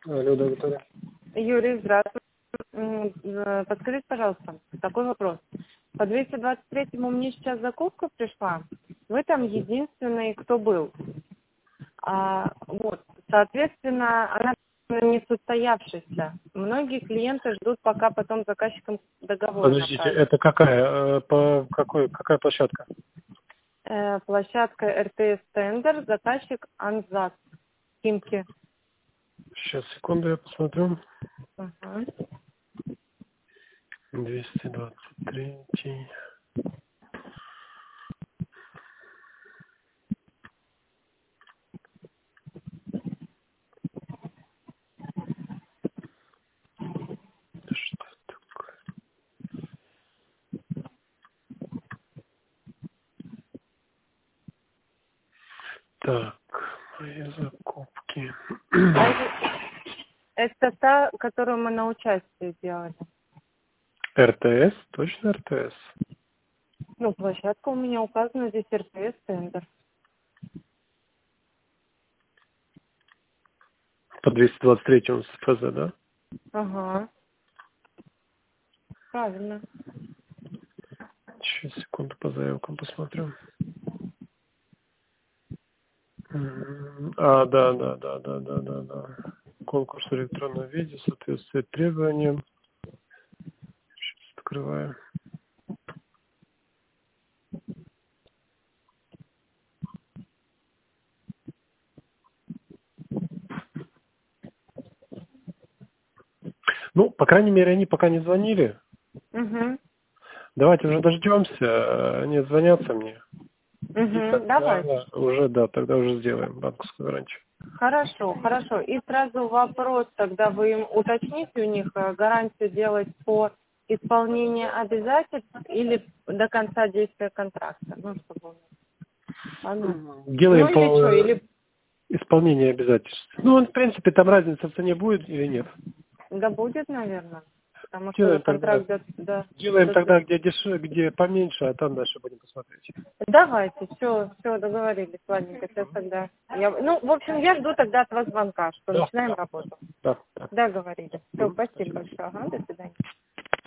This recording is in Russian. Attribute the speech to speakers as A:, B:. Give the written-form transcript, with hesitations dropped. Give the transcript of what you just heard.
A: Алло, да, Виктория.
B: Юрий, здравствуйте. Подскажите, пожалуйста, такой вопрос. По 223-му мне сейчас закупка пришла. Вы там единственный, кто был. Соответственно, она не состоявшаяся. Многие клиенты ждут, пока потом заказчикам договор
A: Подождите,
B: направят.
A: это какая? Какая площадка?
B: Площадка РТС Тендер, заказчик Анзак. Химки.
A: Сейчас, секунду, я посмотрю.
B: Ага.
A: 223. Что такое? Так, мои закупки.
B: Это та, которую мы на участие делали.
A: РТС? Точно РТС?
B: Ну, площадка у меня указана здесь РТС Тендер.
A: По 223 ФЗ, да?
B: Ага. Правильно.
A: Сейчас, секунду, по заявкам посмотрю. Да. Конкурс в электронном виде соответствует требованиям. Сейчас открываю. Ну, по крайней мере, они пока не звонили.
B: Угу.
A: Давайте уже дождемся. Они звонятся мне.
B: Угу. Давайте.
A: Тогда уже сделаем банковскую гарантию.
B: Хорошо. И сразу вопрос, тогда вы им уточните у них гарантию делать по исполнению обязательств или до конца действия контракта. Ну, чтобы ладно.
A: Делаем
B: Ну, или
A: по
B: что, или
A: исполнению обязательств. Ну, в принципе, там разница в цене будет или нет?
B: да будет, наверное. Потому что
A: Делаем тогда,
B: контракт до...
A: где поменьше, а там дальше будем посмотреть.
B: Давайте, все, договорились, ладненько, сейчас тогда. В общем, я жду тогда от вас звонка, что
A: Да,
B: начинаем работу.
A: да.
B: Договорились. Все,
A: Спасибо.
B: спасибо большое. Ага, до свидания.